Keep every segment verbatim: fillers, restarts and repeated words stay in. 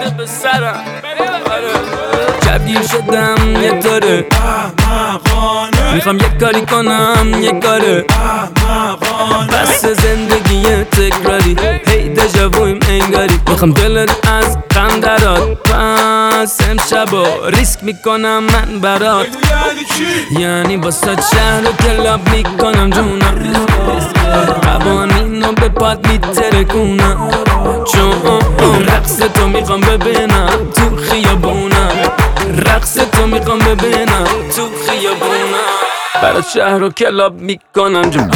میاد به سرم شبگیر شدم یه طوره میخوام یک کاری کنم یک کاره بس زندگی تکراری هی دژاوویم انگاری میخوام دلت از غم درات پس امشبا ریسک میکنم من برات یعنی واسه شهر و کلاب میکنم جونم قوانینو به پاد میترکونم چون رقص تو میخوام ببینم تو خیابونم رقص تو میخوام ببینم تو خیابونم برات شهر و کلاب میکنم جونم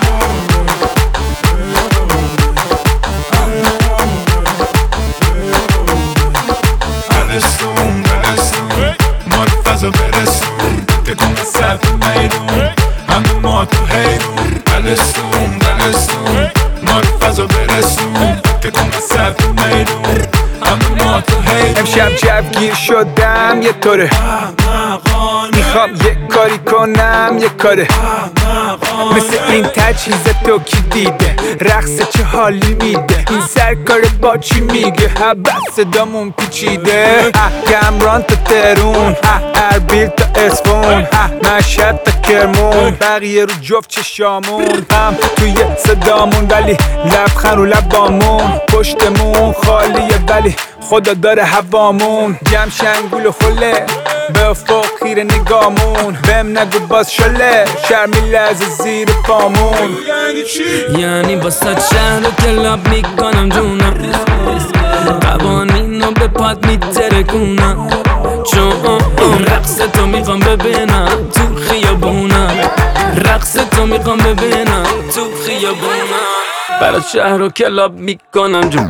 برسون برسون معرفزا برسون تکون صف میدون همه ما تو حیرون برسون برسون معرفزا برسون تکون صف میدون همه ما تو حیرون امشب جوگیر شدم یه طوره میخوام یک کاری کنم یک کاره مثل این تجهیز تو کی دیده رقص چه حالی میده این سرکار با چی میگه حبت صدامون پیچیده گمران تا ترون اربیل تا اسفون مشهد تا کرمون بقیه رو جفت چشامون هم توی صدامون ولی لبخند رو لبامون پشتمون خالیه ولی خدا داره هوامون جمع شنگول و خله به افق خیره نگامون بهم نگو باز شله شرمی لحظه زیر پامون یعنی واسه شهر و کلاب میکنم جونم قوانینو به پاد میترکونم چون رقص تو میخوام ببینم تو خیابونم رقص تو میخوام ببینم تو خیابونم برات شهر و کلاب میکنم جونم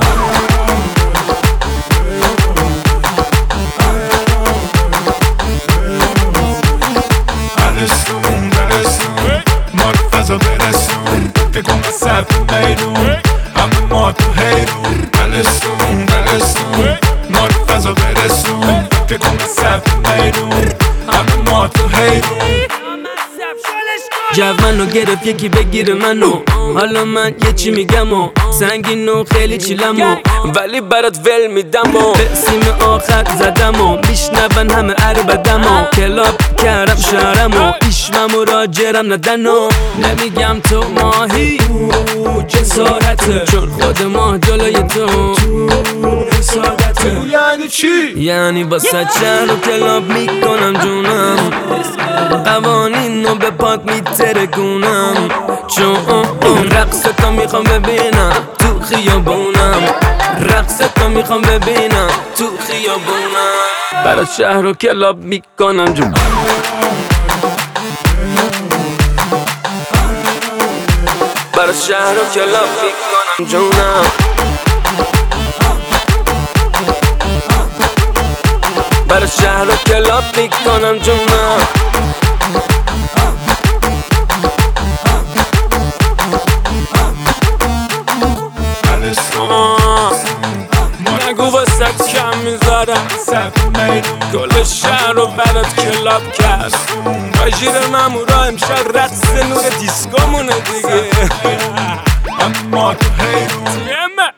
برسون برسون معرفزا برسون تکون صف میدون همه ما تو حیرون برسون برسون معرفزا برسون تکون صف میدون همه ما تو حیرون جو منو گرفت یکی بگیره منو حالا من یه چی میگم و سنگین و خیلی چیلم و ولی برات ول میدم و به سیم آخر زدم و میشنون همه عربدم و کلاب کردم شهرم و ایشمم و راجرم ندن و نمیگم تو ماهی جسارته چون خود ما جلوی تو حسادته یعنی چی؟ یعنی واسه شهر و کلاب میکنم جونم قوانینو به پات میترکونم چون رقص تو میخوام ببینم تو خیابونم رقص تو میخوام ببینم تو خیابونم برات شهر و کلاب میکنم جونم برات شهر و کلاب میکنم جونم برات شهر و کلاب میکنم جونم نگو واسه کم میذارم گل شهر رو برات کلاب کرد آژیر مامورا امشب رقص نور دیسکومونه دیگه اما تو حیرون